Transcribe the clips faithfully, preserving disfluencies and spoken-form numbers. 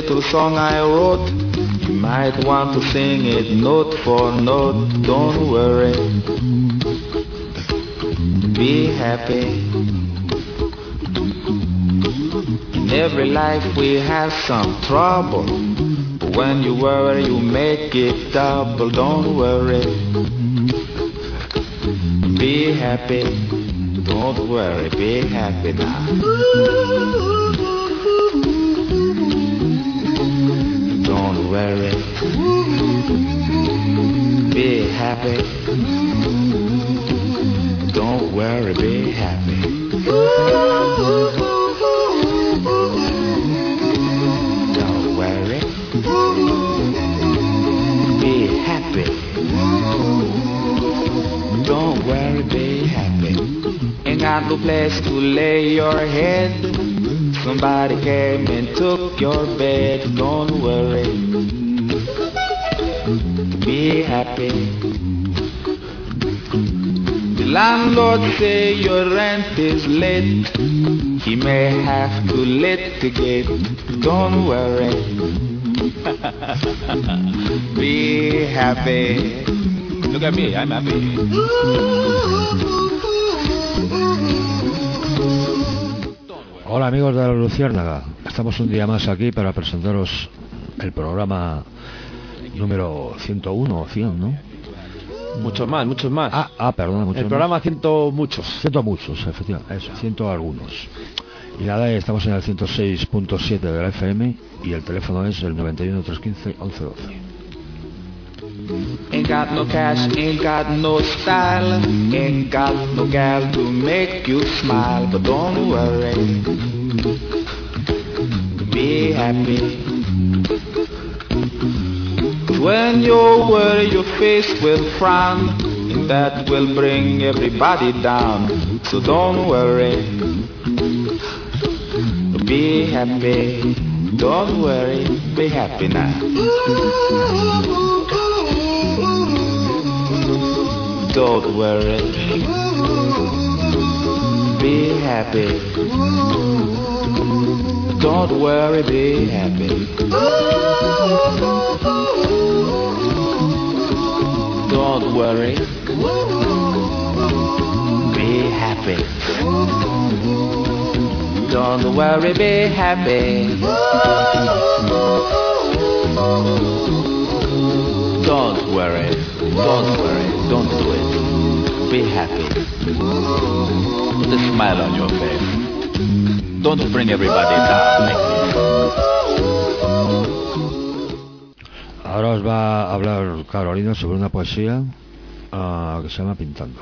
little song I wrote. You might want to sing it note for note. Don't worry, be happy. In every life we have some trouble, but when you worry you make it double. Don't worry, be happy. Don't worry, be happy now. Don't worry, be happy. Don't worry, be happy. Don't worry, be happy. Don't worry, be happy. Ain't got no place to lay your head. Somebody came and took your bed. Don't worry, be happy. The landlord say your rent is late. He may have to litigate. Don't worry, be happy. Look at me, I'm happy. Hola amigos de la Luciérnaga, estamos un día más aquí para presentaros el programa número ciento uno o cien, ¿no? Muchos más, muchos más. Ah, ah perdón, muchos El programa más. ciento muchos. Ciento muchos, efectivamente, eso, ciento algunos. Y nada, estamos en el ciento seis punto siete de la F M y el teléfono es el noventa y uno, trescientos quince, once doce. Ain't got no cash, ain't got no style, ain't got no gal to make you smile, but don't worry, be happy. When you worry, your face will frown, and that will bring everybody down. So don't worry, be happy. Don't worry, be happy now. Don't worry, be happy. Don't worry, be happy. Don't worry, be happy. Don't worry, be happy. Don't worry, don't worry, don't do it. Be happy. Put a smile on your face. Don't bring everybody down like this. Ahora os va a hablar Carolina sobre una poesía uh, que se llama Pintando.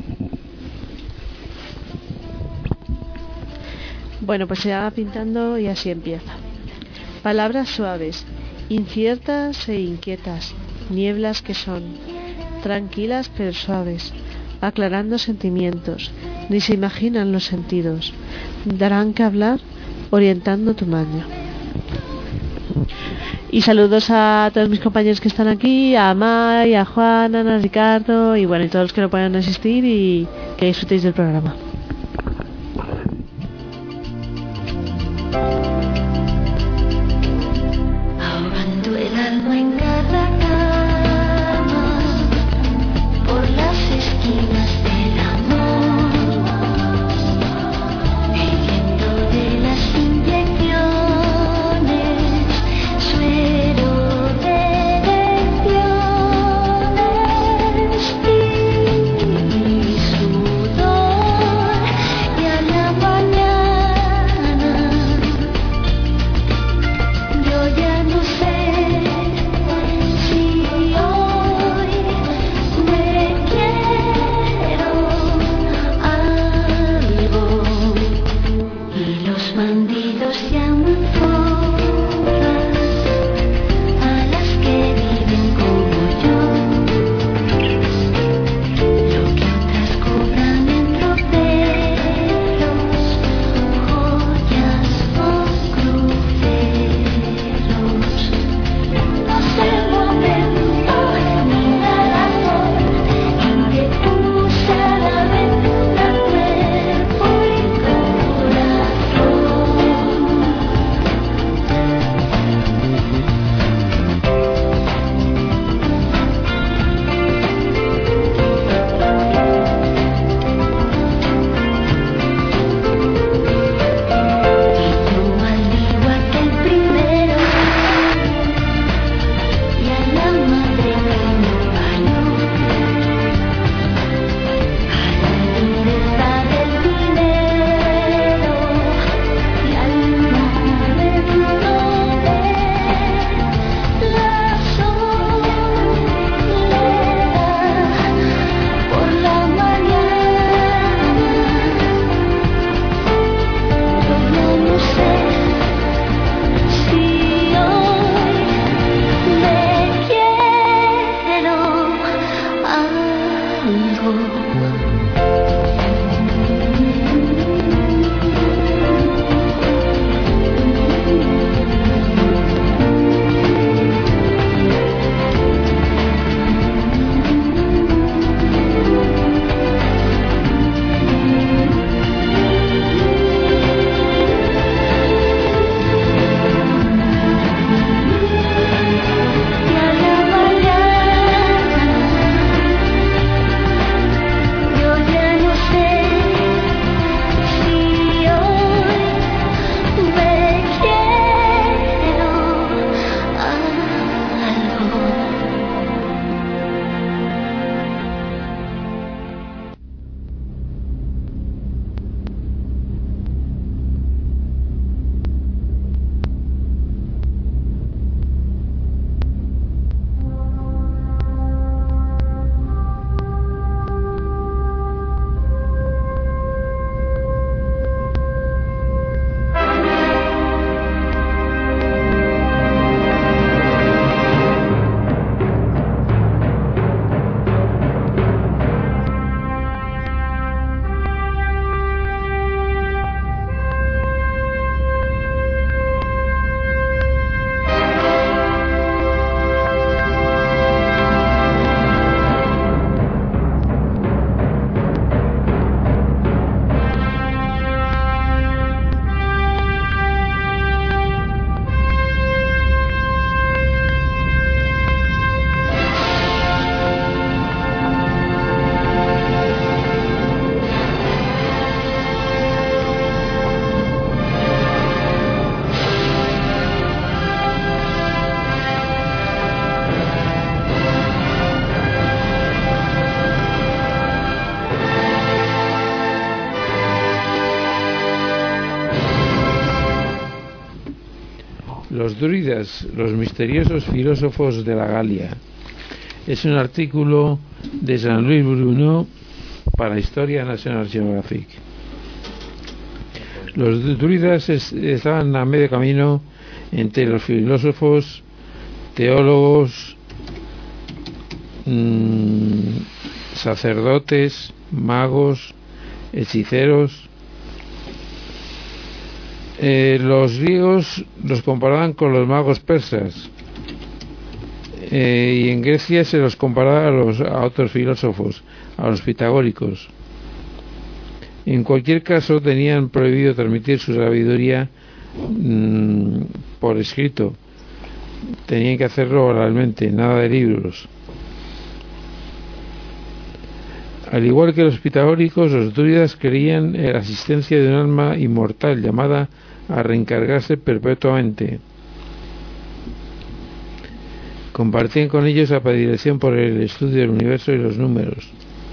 Bueno, pues se llama Pintando y así empieza. Palabras suaves, inciertas e inquietas, nieblas que son, tranquilas pero suaves, aclarando sentimientos, ni se imaginan los sentidos, darán que hablar, orientando tu maño. Y saludos a todos mis compañeros que están aquí, a Mai, a Juan, a Ana, a Ricardo y bueno, y todos los que no puedan asistir y que disfrutéis del programa. Ahorrando el alma en cada cama, por las esquinas del amor, viviendo de las inyecciones, suero de lecciones y sudor, y a la mañana yo ya no sé Los druidas, los misteriosos filósofos de la Galia. Es un artículo de Jean-Louis Bruno para Historia National Geographic. Los druidas es, estaban a medio camino entre los filósofos, teólogos, mmm, sacerdotes, magos, hechiceros. Eh, los griegos los comparaban con los magos persas, eh, y en Grecia se los comparaba a, los, a otros filósofos, a los pitagóricos. En cualquier caso, tenían prohibido transmitir su sabiduría mmm, por escrito. Tenían que hacerlo oralmente, nada de libros. Al igual que los pitagóricos, los druidas creían en la existencia de un alma inmortal llamada a reencargarse perpetuamente. Compartían con ellos la predilección por el estudio del universo y los números.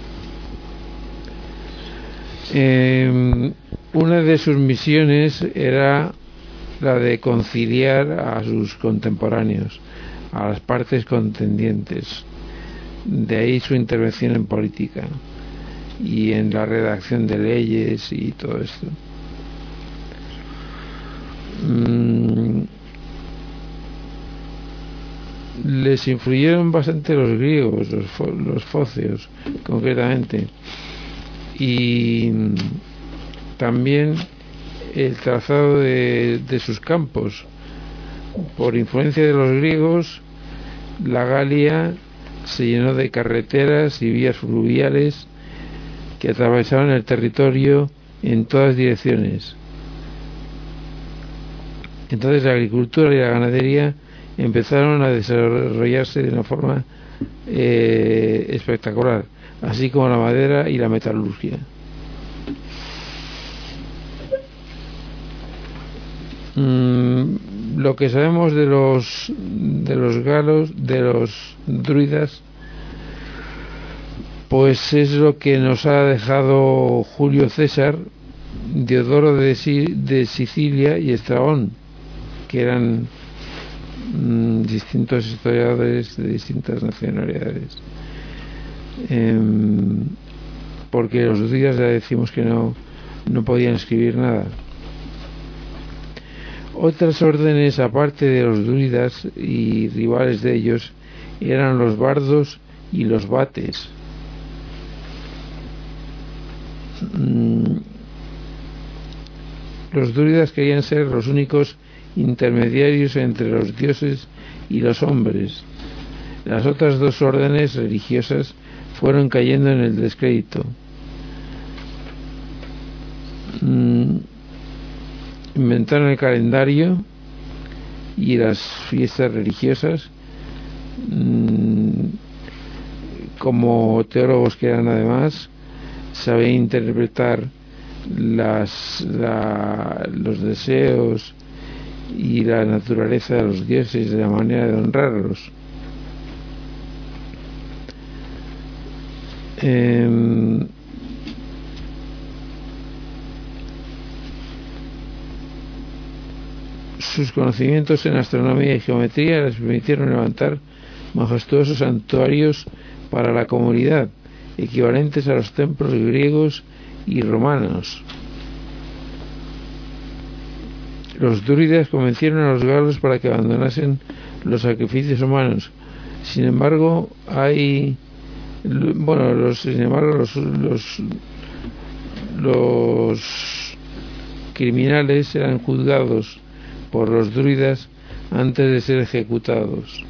Eh, una de sus misiones era la de conciliar a sus contemporáneos, a las partes contendientes. De ahí su intervención en política y en la redacción de leyes y todo esto. Mm, les influyeron bastante los griegos, los, fo- los focios concretamente, y también el trazado de, de sus campos. Por influencia de los griegos, la Galia se llenó de carreteras y vías fluviales que atravesaban el territorio en todas direcciones. Entonces la agricultura y la ganadería empezaron a desarrollarse de una forma eh, espectacular, así como la madera y la metalurgia. Mm, lo que sabemos de los de los galos, de los druidas, pues es lo que nos ha dejado Julio César, Diodoro de, de Sicilia y Estrabón, que eran mmm, distintos historiadores de distintas nacionalidades. Eh, porque los druidas ya decimos que no, no podían escribir nada. Otras órdenes aparte de los druidas y rivales de ellos eran los bardos y los vates. Mm, los druidas querían ser los únicos intermediarios entre los dioses y los hombres. Las otras dos órdenes religiosas fueron cayendo en el descrédito. Mm, inventaron el calendario y las fiestas religiosas. Mm, como teólogos que eran, además sabían interpretar las, la, los deseos y la naturaleza de los dioses, de la manera de honrarlos. Eh, sus conocimientos en astronomía y geometría les permitieron levantar majestuosos santuarios para la comunidad, equivalentes a los templos griegos y romanos. Los druidas convencieron a los galos para que abandonasen los sacrificios humanos. Sin embargo, hay bueno, los, sin embargo, los, los, los criminales eran juzgados por los druidas antes de ser ejecutados.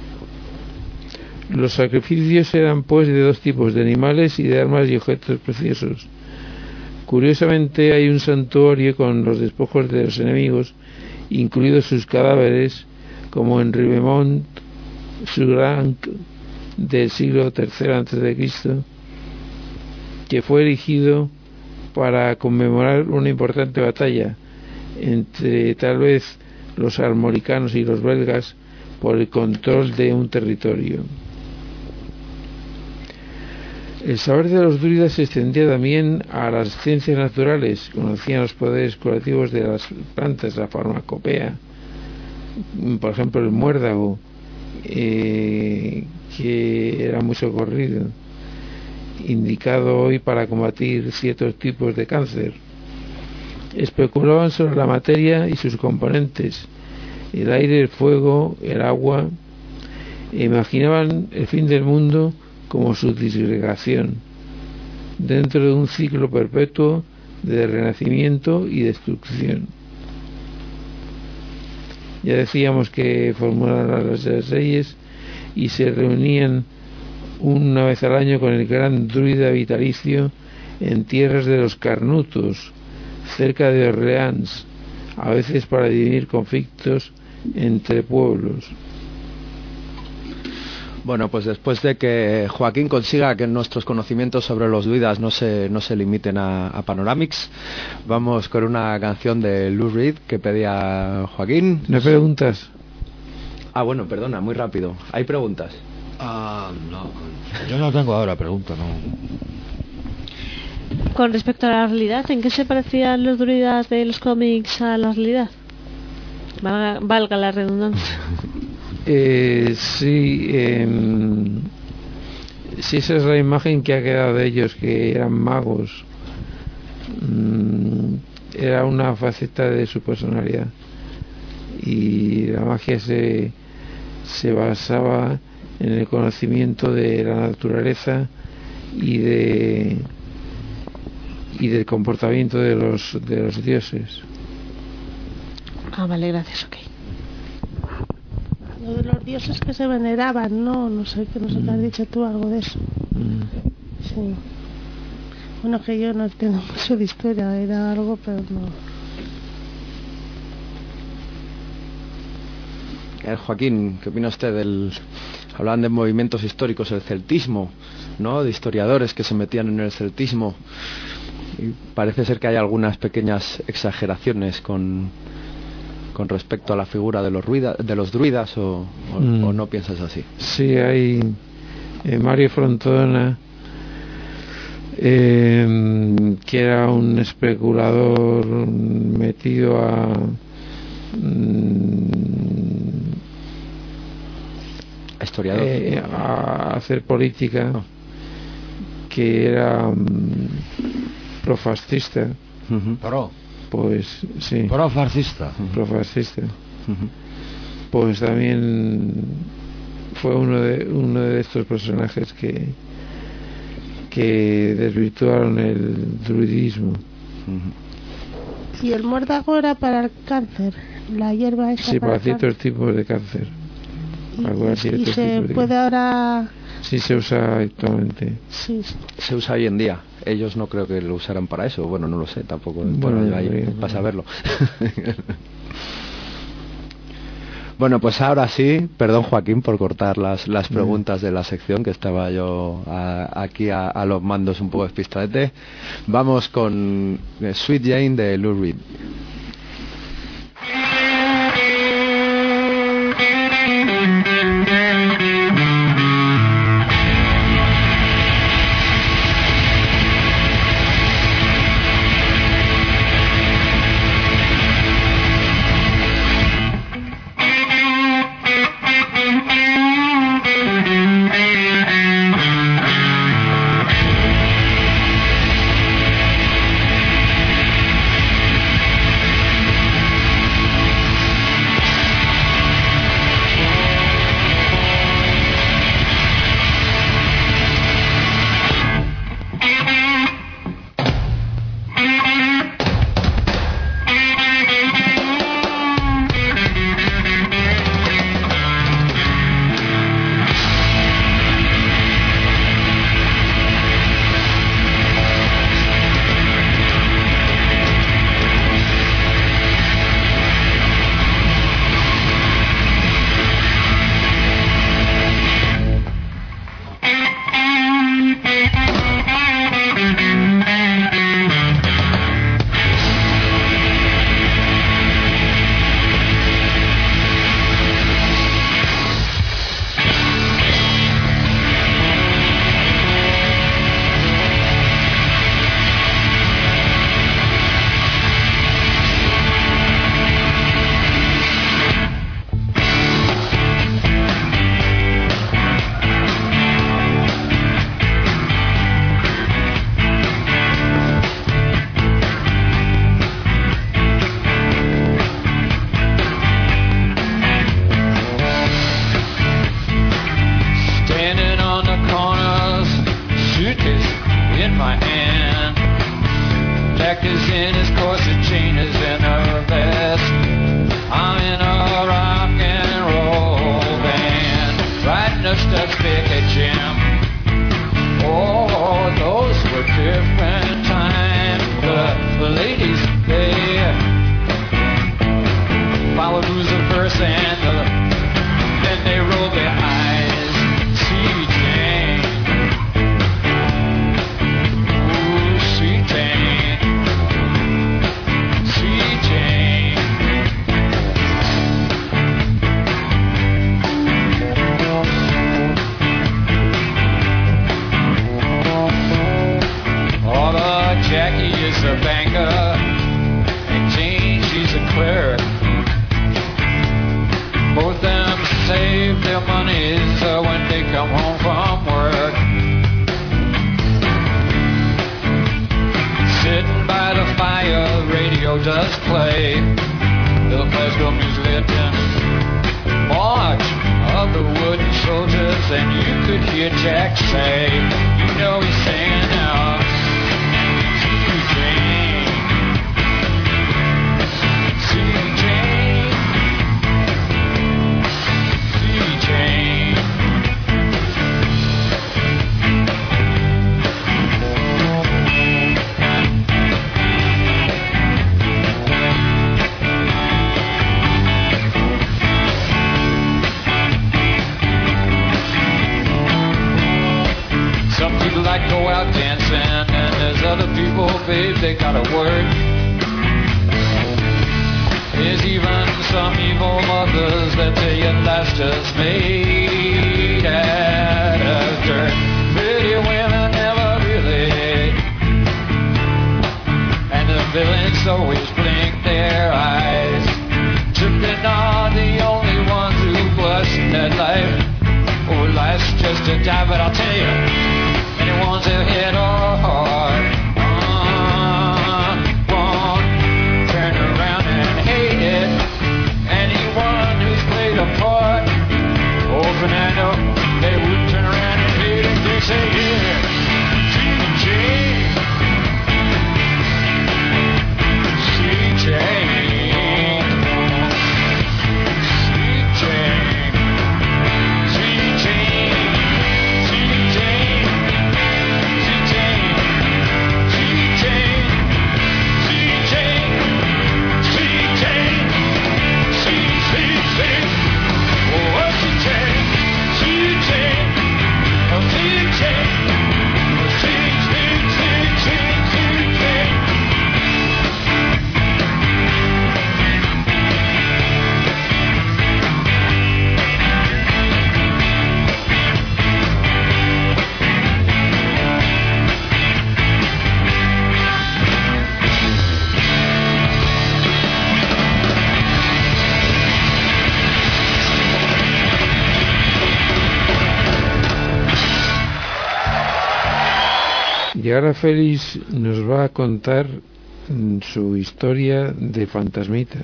Los sacrificios eran pues de dos tipos, de animales y de armas y objetos preciosos. Curiosamente, hay un santuario con los despojos de los enemigos, incluidos sus cadáveres, como en Ribemont sur Ancre del siglo tercero antes de Cristo, que fue erigido para conmemorar una importante batalla entre tal vez los armoricanos y los belgas por el control de un territorio. El saber de los druidas se extendía también a las ciencias naturales. Conocían los poderes curativos de las plantas, la farmacopea, por ejemplo el muérdago, eh, que era muy socorrido, indicado hoy para combatir ciertos tipos de cáncer. Especulaban sobre la materia y sus componentes, el aire, el fuego, el agua, e imaginaban el fin del mundo como su disgregación, dentro de un ciclo perpetuo de renacimiento y destrucción. Ya decíamos que formulaban las leyes y se reunían una vez al año con el gran druida vitalicio en tierras de los Carnutos, cerca de Orleans, a veces para dirimir conflictos entre pueblos. Bueno, pues después de que Joaquín consiga que nuestros conocimientos sobre los druidas no se, no se limiten a, a Panoramix, vamos con una canción de Lou Reed que pedía Joaquín. ¿No preguntas? Ah, bueno, perdona, muy rápido. ¿Hay preguntas? Ah, no. Yo no tengo ahora pregunta, no. Con respecto a la realidad, ¿en qué se parecían los druidas de los cómics a la realidad? Valga, valga la redundancia. Eh, sí, eh, sí, esa es la imagen que ha quedado de ellos, que eran magos. Mm, era una faceta de su personalidad, y la magia se, se basaba en el conocimiento de la naturaleza y de y del comportamiento de los de los dioses. Ah, vale, gracias, ok. Lo de los dioses que se veneraban, no, no sé, que no sé qué has dicho tú, algo de eso. Mm. Sí. Bueno, que yo no entiendo mucho de historia, era algo, pero no. Eh, Joaquín, ¿qué opina usted del... Hablaban de movimientos históricos, el celtismo, ¿no? De historiadores que se metían en el celtismo. Y parece ser que hay algunas pequeñas exageraciones con... con respecto a la figura de los, ruida, de los druidas, o, o, mm. o no piensas así. Sí, hay eh, Mario Frontona, eh, que era un especulador metido a mm, historiador, eh, a hacer política, oh. que era um, profascista. Uh-huh. Pro. Pues sí. Pro-fascista. Pro-fascista. Uh-huh. Pues también fue uno de uno de estos personajes que que desvirtuaron el druidismo. Uh-huh. Y el muérdago era para el cáncer, la hierba esa. Sí, para, para ciertos tipos de cáncer. Y, y, y se puede ahora. Sí, se usa actualmente. Sí, sí. Se usa hoy en día. Ellos no creo que lo usaran para eso. Bueno, no lo sé, tampoco. Bueno, bueno ahí vas a verlo. Bueno, pues ahora sí, perdón Joaquín por cortar las, las preguntas de la sección, que estaba yo a, aquí a, a los mandos un poco despistadete. Vamos con Sweet Jane de Lou Reed. my hand. Jack is in his corset, Jane is in her vest. I'm in a rock and roll band, riding up Stubbs Picket Jim. Oh, those were different times. The, the ladies, they followed who's the verse and the, then they rolled their eyes. See Jane, ooh, sweet Jane, sweet Jane. Oh, the Jackie is a banker, and Jane, she's a clerk. Both them save their monies uh, when they come home from work. Sitting by the fire, radio does play little classical music and march of the wooden soldiers, and you could hear Jack say, you know he's saying out, see Jane, see Jane. Some people like go out dancing, and there's other people, babe, they gotta work. There's even some evil mothers that tell you life's just made out of dirt. Pretty women never really, and the villains always blink their eyes. Tripping are the only ones who blush in their life. Oh, life's just a dive, but I'll tell you, anyone's a hit or heart, uh, won't turn around and hate it. Anyone who's played a part, oh, Fernando, they would turn around and hate it. They say, yeah, see Jane, see Jane, see Jane. Y ahora Félix nos va a contar su historia de fantasmita.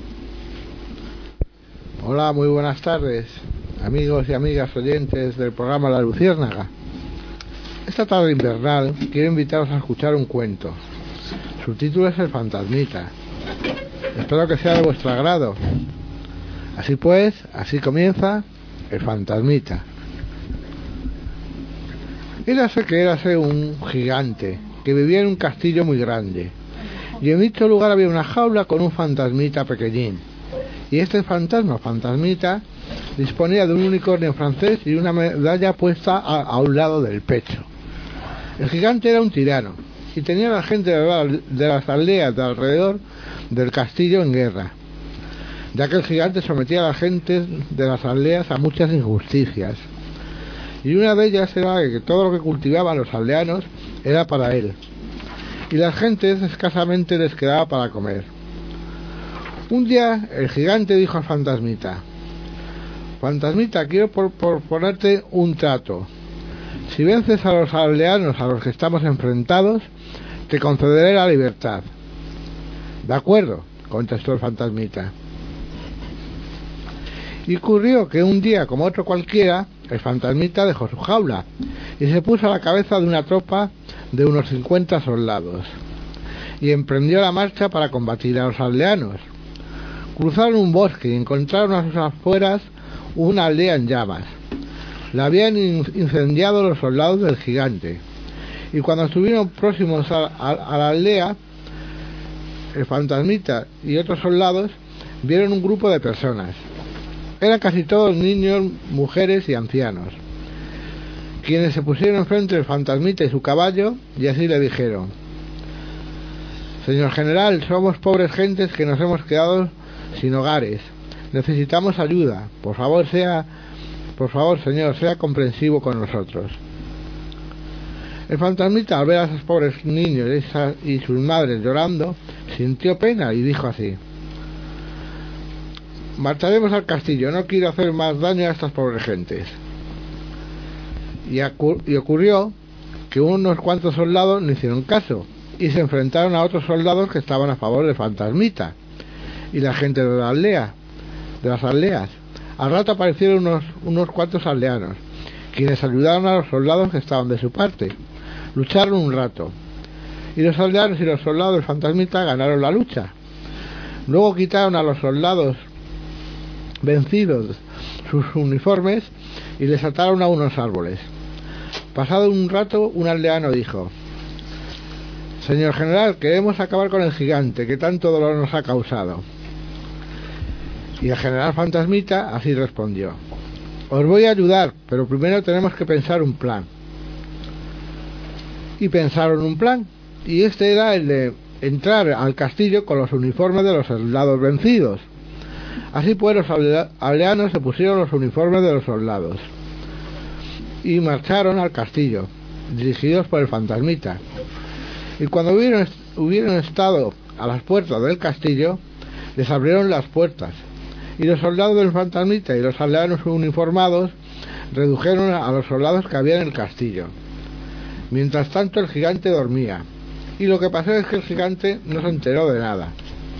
Hola, muy buenas tardes, amigos y amigas oyentes del programa La Luciérnaga. Esta tarde invernal quiero invitaros a escuchar un cuento. Su título es El Fantasmita. Espero que sea de vuestro agrado. Así pues, así comienza El Fantasmita. Érase que érase un gigante que vivía en un castillo muy grande, y en dicho lugar había una jaula con un fantasmita pequeñín, y este fantasma fantasmita disponía de un unicornio francés y una medalla puesta a, a un lado del pecho. El gigante era un tirano y tenía a la gente de, la, de las aldeas de alrededor del castillo en guerra, ya que el gigante sometía a la gente de las aldeas a muchas injusticias. Y una de ellas era que todo lo que cultivaban los aldeanos era para él, y las gentes escasamente les quedaba para comer. Un día el gigante dijo al fantasmita: Fantasmita, quiero por, por ponerte un trato. Si vences a los aldeanos a los que estamos enfrentados, te concederé la libertad. De acuerdo, contestó el fantasmita. Y ocurrió que un día como otro cualquiera, el fantasmita dejó su jaula y se puso a la cabeza de una tropa de unos cincuenta soldados y emprendió la marcha para combatir a los aldeanos. Cruzaron un bosque y encontraron a sus afueras una aldea en llamas. La habían incendiado los soldados del gigante, y cuando estuvieron próximos a, a, a la aldea, el fantasmita y otros soldados vieron un grupo de personas. Eran casi todos niños, mujeres y ancianos, quienes se pusieron enfrente del fantasmita y su caballo, y así le dijeron: Señor general, somos pobres gentes que nos hemos quedado sin hogares. Necesitamos ayuda. Por favor, sea, por favor, señor, sea comprensivo con nosotros. El fantasmita, al ver a esos pobres niños y, esas, y sus madres llorando, sintió pena y dijo así: marcharemos al castillo, no quiero hacer más daño a estas pobres gentes. Y, y ocurrió que unos cuantos soldados no hicieron caso y se enfrentaron a otros soldados que estaban a favor del fantasmita y la gente de la aldea, de las aldeas. Al rato aparecieron unos, unos cuantos aldeanos, quienes ayudaron a los soldados que estaban de su parte. Lucharon un rato, y los aldeanos y los soldados del fantasmita ganaron la lucha. Luego quitaron a los soldados vencidos sus uniformes y les ataron a unos árboles. Pasado un rato, un aldeano dijo: Señor general, queremos acabar con el gigante que tanto dolor nos ha causado. Y el general fantasmita así respondió: os voy a ayudar, pero primero tenemos que pensar un plan. Y pensaron un plan, y este era el de entrar al castillo con los uniformes de los soldados vencidos. Así pues, los aldeanos se pusieron los uniformes de los soldados y marcharon al castillo, dirigidos por el fantasmita. Y cuando hubieron, hubieron estado a las puertas del castillo, les abrieron las puertas, y los soldados del fantasmita y los aldeanos uniformados redujeron a los soldados que había en el castillo. Mientras tanto, el gigante dormía, y lo que pasó es que el gigante no se enteró de nada.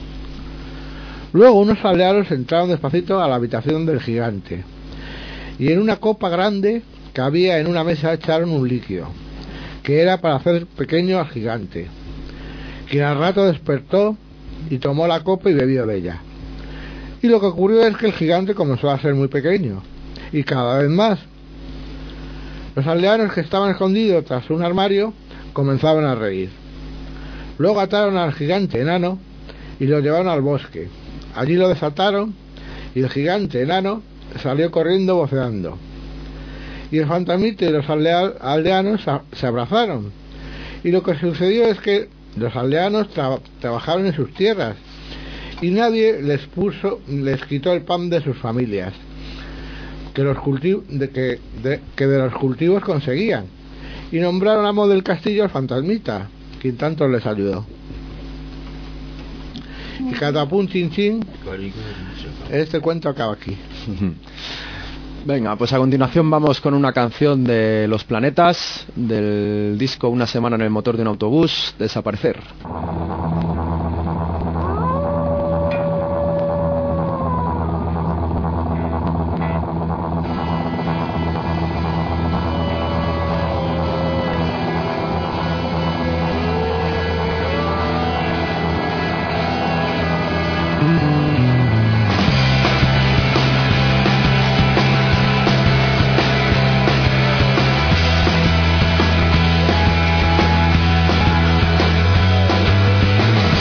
Luego unos aldeanos entraron despacito a la habitación del gigante, y en una copa grande que había en una mesa echaron un líquido, que era para hacer pequeño al gigante, quien al rato despertó y tomó la copa y bebió de ella. Y lo que ocurrió es que el gigante comenzó a ser muy pequeño, y cada vez más. Los aldeanos que estaban escondidos tras un armario comenzaban a reír. Luego ataron al gigante enano y lo llevaron al bosque. Allí lo desataron y el gigante enano salió corriendo voceando. Y el fantasmita y los aldea aldeanos se abrazaron. Y lo que sucedió es que los aldeanos tra trabajaron en sus tierras y nadie les puso, les quitó el pan de sus familias, que, los cultiv de que, de, que de los cultivos conseguían, y nombraron amo del castillo al fantasmita, quien tanto les ayudó. Y catapum chin chin, este cuento acaba aquí. Venga, pues a continuación vamos con una canción de Los Planetas, del disco Una semana en el motor de un autobús, Desaparecer. Desaparecer.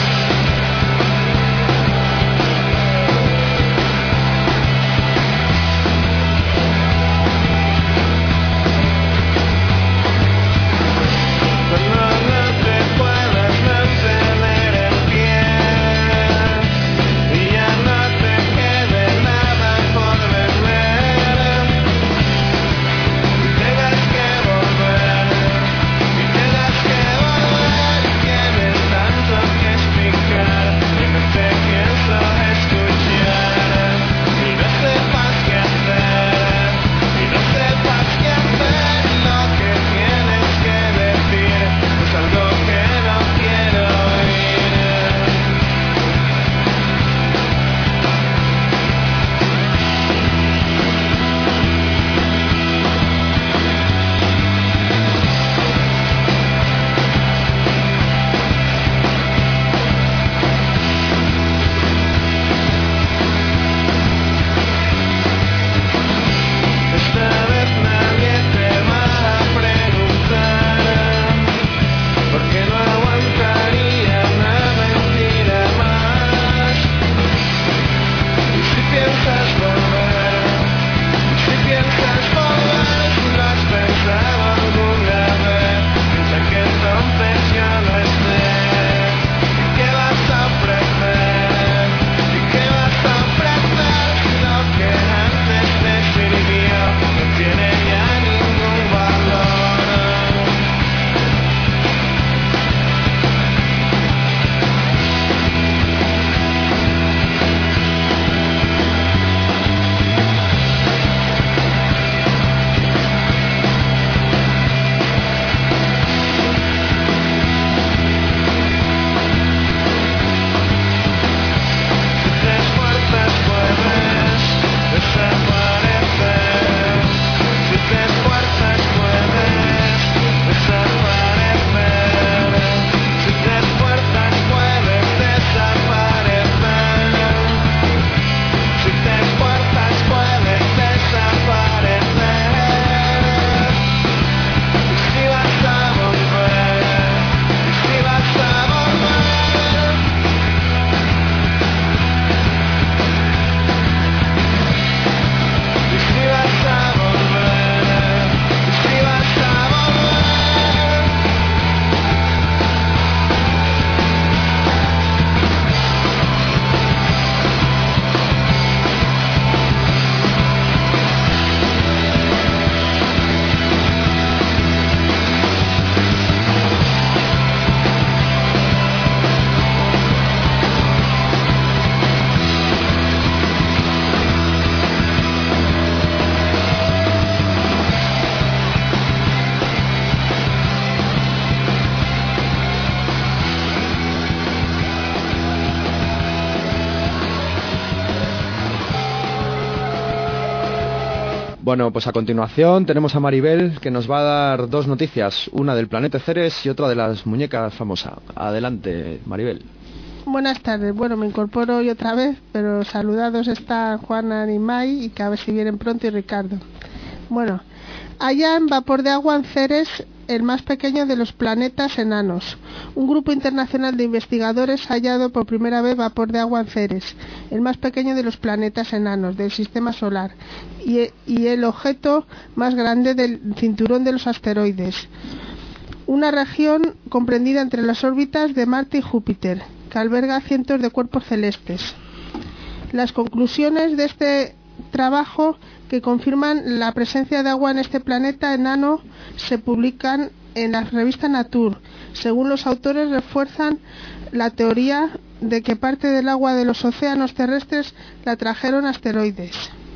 Bueno, pues a continuación tenemos a Maribel, que nos va a dar dos noticias, una del planeta Ceres y otra de las muñecas famosas. Adelante, Maribel. Buenas tardes. Bueno, me incorporo hoy otra vez, pero saludados están Juana y Mai, y que a ver si vienen pronto, y Ricardo. Bueno, hallan vapor de agua en Ceres, el más pequeño de los planetas enanos. Un grupo internacional de investigadores ha hallado por primera vez vapor de agua en Ceres, el más pequeño de los planetas enanos del sistema solar, y, y el objeto más grande del cinturón de los asteroides, una región comprendida entre las órbitas de Marte y Júpiter, que alberga cientos de cuerpos celestes. Las conclusiones de este trabajo, que confirman la presencia de agua en este planeta enano, se publican en la revista Nature. Según los autores, refuerzan la teoría de que parte del agua de los océanos terrestres la trajeron asteroides.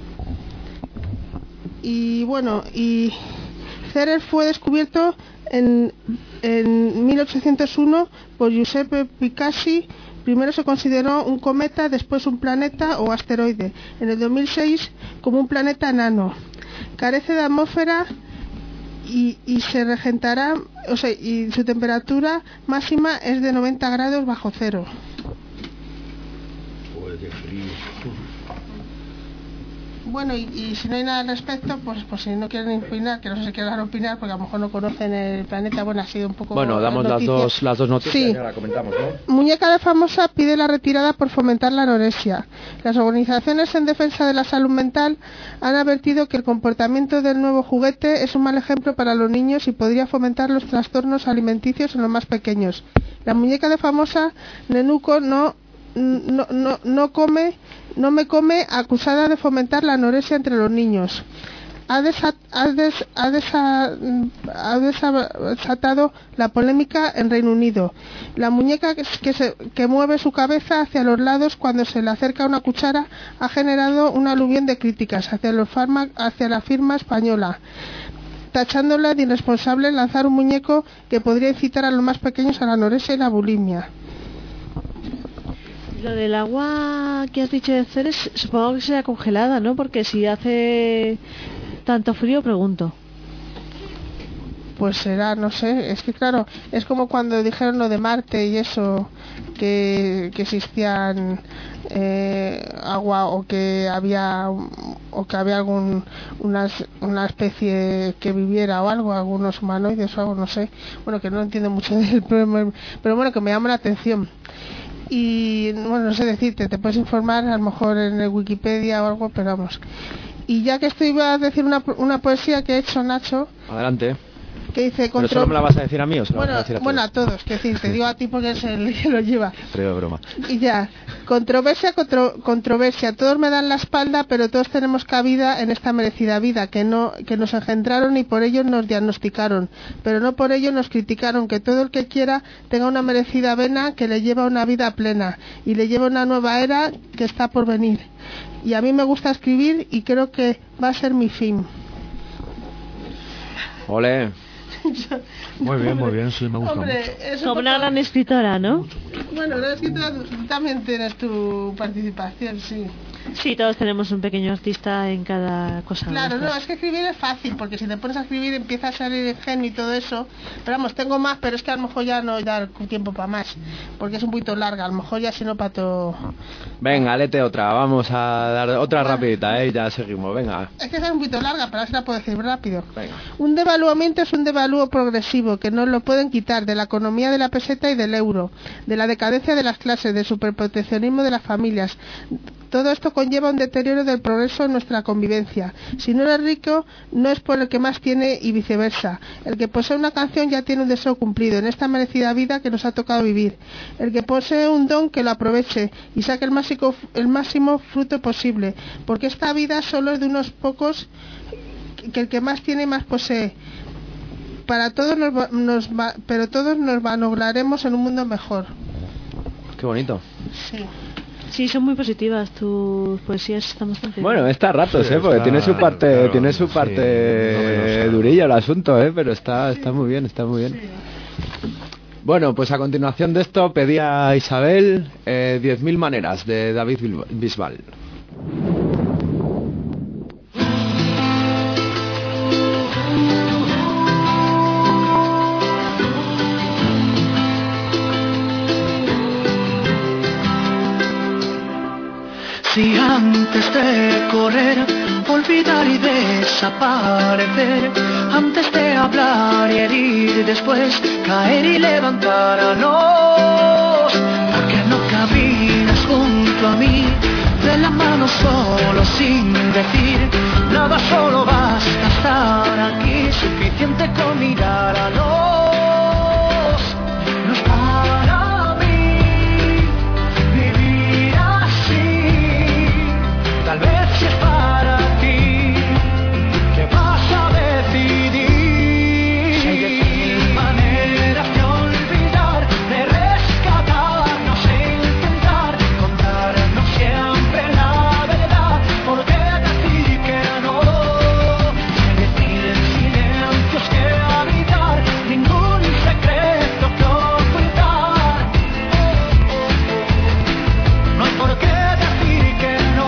Y bueno, y Ceres fue descubierto en, en mil ochocientos uno por Giuseppe Picassi. Primero se consideró un cometa, después un planeta o asteroide. En el dos mil seis como un planeta enano. Carece de atmósfera y, y se regentará, o sea, y su temperatura máxima es de noventa grados bajo cero. Pues de frío. Bueno, y, y si no hay nada al respecto, pues, pues si no quieren opinar, que no sé si quieran opinar, porque a lo mejor no conocen el planeta. Bueno, ha sido un poco... Bueno, damos las dos, las dos noticias, sí. Y ahora comentamos, ¿no? Muñeca de famosa pide la retirada por fomentar la anorexia. Las organizaciones en defensa de la salud mental han advertido que el comportamiento del nuevo juguete es un mal ejemplo para los niños y podría fomentar los trastornos alimenticios en los más pequeños. La muñeca de famosa Nenuco no... No, no, no come, no me come, acusada de fomentar la anorexia entre los niños. Ha, desat, ha, des, ha, desa, ha desatado la polémica en Reino Unido. La muñeca que, que, se, que mueve su cabeza hacia los lados cuando se le acerca una cuchara ha generado un aluvión de críticas hacia, los farma, hacia la firma española, tachándola de irresponsable lanzar un muñeco que podría incitar a los más pequeños a la anorexia y la bulimia. Lo del agua que has dicho de Ceres, supongo que será congelada, ¿no? Porque si hace tanto frío, pregunto. Pues será, no sé, es que claro, es como cuando dijeron lo de Marte y eso, que, que existían eh, agua o que había o que había algún unas, una especie que viviera o algo, algunos humanoides o algo, no sé. Bueno, que no entiendo mucho del problema, pero bueno, que me llama la atención. Y bueno, no sé decirte, te puedes informar a lo mejor en el Wikipedia o algo, pero vamos. Y ya que estoy, voy a decir una, una poesía que ha hecho Nacho. Adelante. Que dice... ¿Pero solo me la vas a decir a mí o se la bueno, vas a decir a todos? Bueno, a todos, que decir, te digo a ti porque es el que lo lleva. Pero broma. Y ya, controversia, contro, controversia, todos me dan la espalda, pero todos tenemos cabida en esta merecida vida, que no que nos engendraron y por ello nos diagnosticaron, pero no por ello nos criticaron, que todo el que quiera tenga una merecida vena que le lleva una vida plena, y le lleva una nueva era que está por venir. Y a mí me gusta escribir y creo que va a ser mi fin. Ole. Muy bien, muy bien, sí, me gusta Hombre, mucho. Como una gran escritora, ¿no? Bueno, la escritora también tienes tu participación, sí. Sí, todos tenemos un pequeño artista en cada cosa. Claro, nuestra. no, es que escribir es fácil, porque si te pones a escribir empieza a salir el genio y todo eso. Pero vamos, tengo más, pero es que a lo mejor ya no da tiempo para más, porque es un poquito larga, a lo mejor ya si no para todo. Venga, lete otra, vamos a dar otra rapidita, ¿eh? Ya seguimos, venga. Es que es un poquito larga, pero así la puedo decir rápido. Venga. Un devaluamiento es un devalúo progresivo, que no lo pueden quitar, de la economía de la peseta y del euro, de la decadencia de las clases, del superproteccionismo de las familias. Todo esto conlleva un deterioro del progreso en nuestra convivencia. Si no eres rico, no es por el que más tiene y viceversa. El que posee una canción ya tiene un deseo cumplido en esta merecida vida que nos ha tocado vivir. El que posee un don, que lo aproveche y saque el máximo, el máximo fruto posible, porque esta vida solo es de unos pocos, que el que más tiene más posee. Para todos nos, nos pero todos nos vanaglogaremos en un mundo mejor. Qué bonito. Sí. Sí, son muy positivas tus poesías, están bastante Bueno, está a ratos, Sí, ¿eh? Porque está, tiene su parte, claro, tiene su sí, parte no durilla el asunto, ¿eh? Pero está, está muy bien, está muy bien. Bueno, pues a continuación de esto pedía a Isabel eh, diez mil maneras de David Bisbal. desaparecer antes de hablar y herir, después caer y levantarnos. Porque no caminas junto a mí, de la mano solo sin decir nada, solo basta estar aquí, suficiente con mirar a los. No es para mí vivir así, tal vez si es para ti, ¿qué vas a decidir? Si hay de mil maneras de olvidar, de rescatarnos e intentar contarnos siempre la verdad, ¿por qué decir que no? Si hay de mil silencios que habitar, ningún secreto que ocultar, no hay por qué decir que no.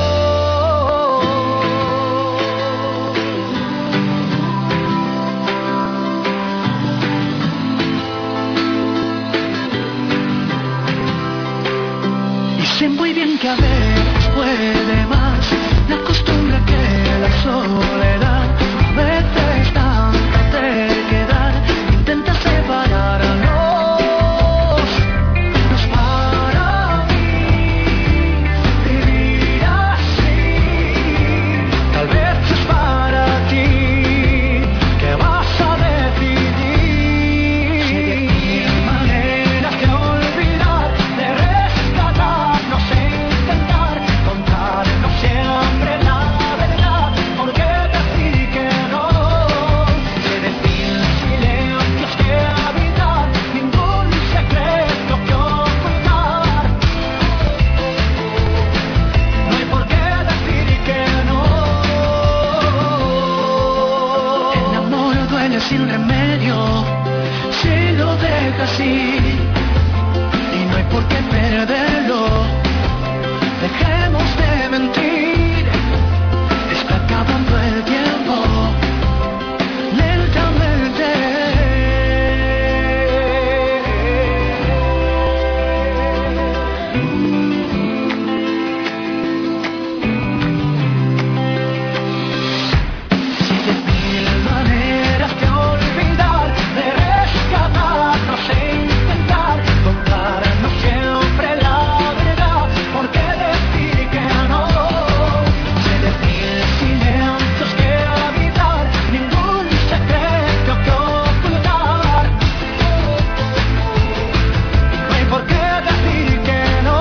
Y sé muy bien que a veces puede más la costumbre que la soledad, a veces tanta terquedad intenta separar a los. No es para mí vivir así, tal vez es para ti, ¿qué vas a decidir? Si hay de mil maneras de olvidar, de rescatarnos e intentar contarnos siempre la verdad, ¿por qué decir que no? Si hay de mil silencios que habitar, ningún secreto que ocultar, no hay por qué decir que no. El amor duele sin remedio si lo dejas ir, y no hay por qué perderlo. Dejemos de mentir, está acabando el tiempo lentamente. Si hay de mil maneras de olvidar, de rescatarnos e intentar contarnos siempre la verdad, ¿por qué decir que no? Si hay de mil silencios que habitar, ningún secreto que ocultar, no hay por qué decir que no.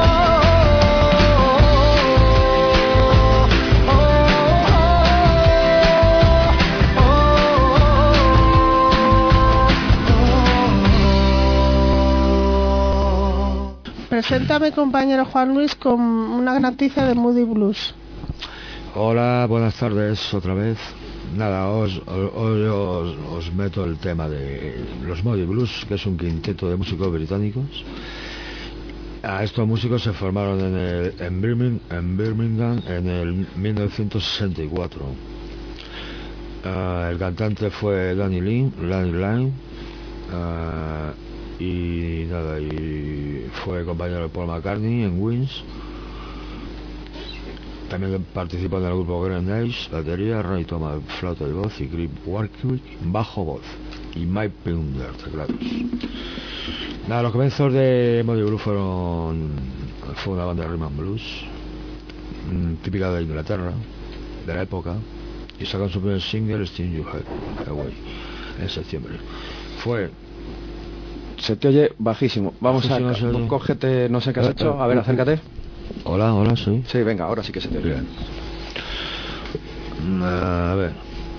Preséntame, compañero Juan Luis, con una noticia de Moody Blues. Hola, buenas tardes otra vez. Nada, os, os, os, os meto el tema de los Moody Blues, que es un quinteto de músicos británicos. A estos músicos se formaron en, el, en, Birmingham, en Birmingham en el mil novecientos sesenta y cuatro. Uh, el cantante fue Danny Lynn, Danny Lynn, uh, y nada, y fue compañero de Paul McCartney en Wings. También participó en el grupo Grand Age, batería, Ray Thomas, flauta y voz, y Grip Warwick, bajo, voz, y Mike Pinder, teclados. Nada, los comienzos de Moody Blues fueron fue una banda de rhythm and blues típica de Inglaterra de la época, y sacaron su primer single, Steal Your Head Away, en septiembre. Fue Se te oye bajísimo. Vamos bajísimo, a... se oye. Cógete, no sé qué has hecho. A ver, acércate. Hola, hola, sí. Sí, venga, ahora sí que se te oye. Bien. A ver.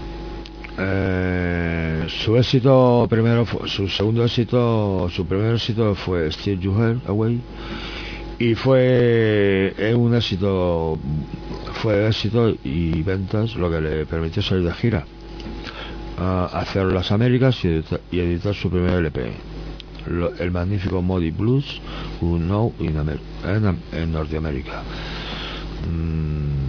Eh, su éxito primero fue, su segundo éxito, su primer éxito fue Steal Your Head Away, y fue eh, un éxito, fue éxito y ventas, lo que le permitió salir de gira, uh, hacer las Américas y editar, y editar su primer L P, lo, el magnífico Moody Blues Who Know in Amer en, en Norteamérica. Mm.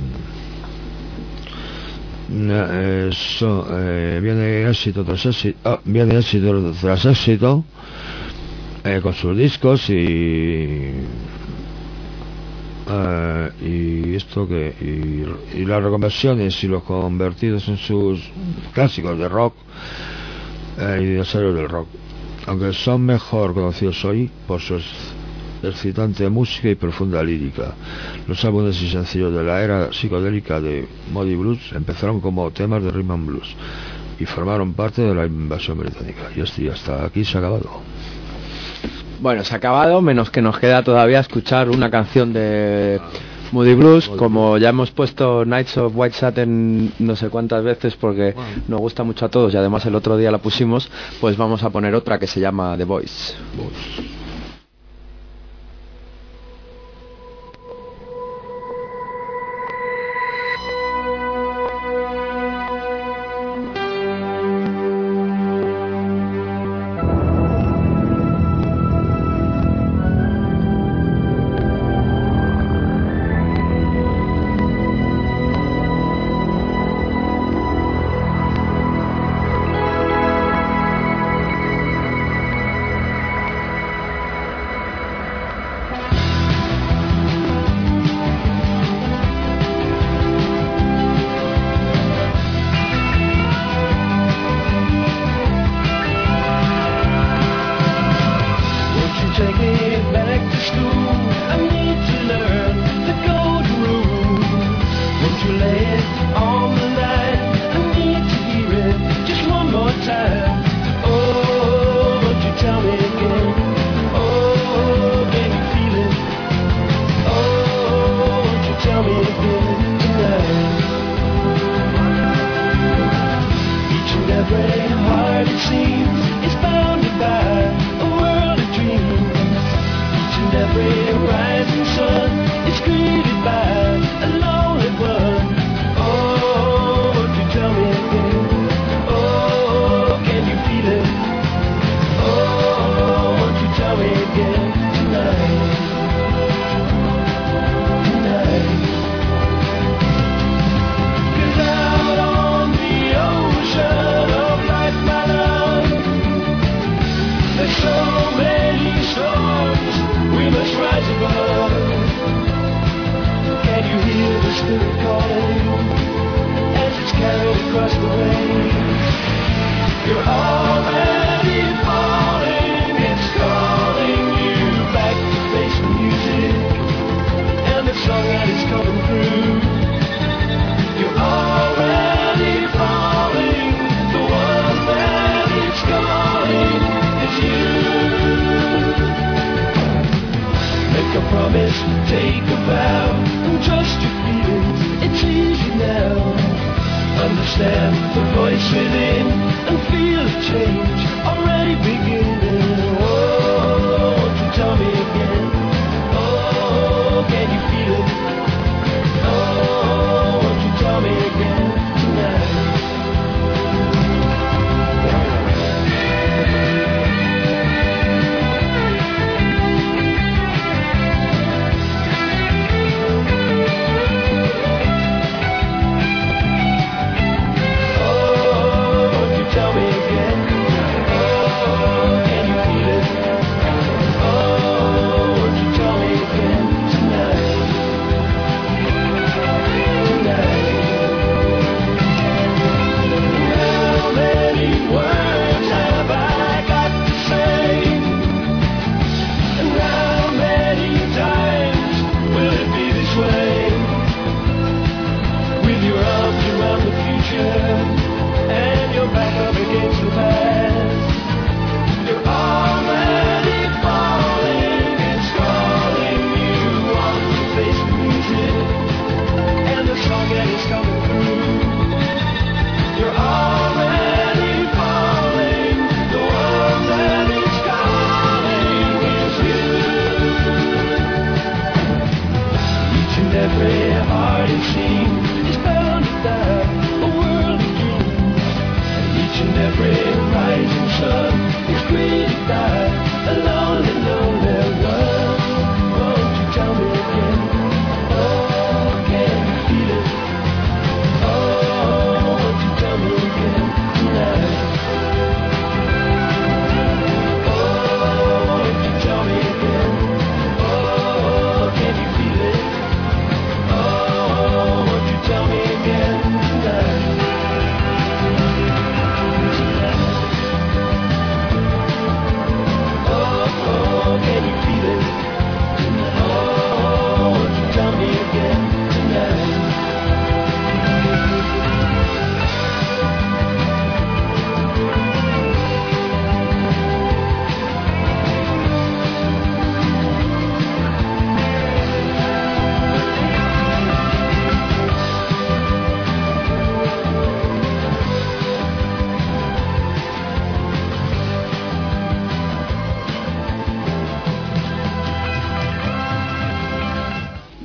Eso, eh, viene éxito tras éxito, oh, viene éxito tras éxito eh, con sus discos y eh, y esto que y, y las reconversiones y los convertidos en sus clásicos de rock eh, y de seres del rock, aunque son mejor conocidos hoy por su excitante música y profunda lírica. Los álbumes y sencillos de la era psicodélica de Moody Blues empezaron como temas de rhythm and blues y formaron parte de la invasión británica. Y esto ya está, aquí se ha acabado. Bueno, se ha acabado, menos que nos queda todavía escuchar una canción de Moody Blues. Como ya hemos puesto Nights of White Satin no sé cuántas veces porque nos gusta mucho a todos y además el otro día la pusimos, pues vamos a poner otra que se llama The Voice. Voice.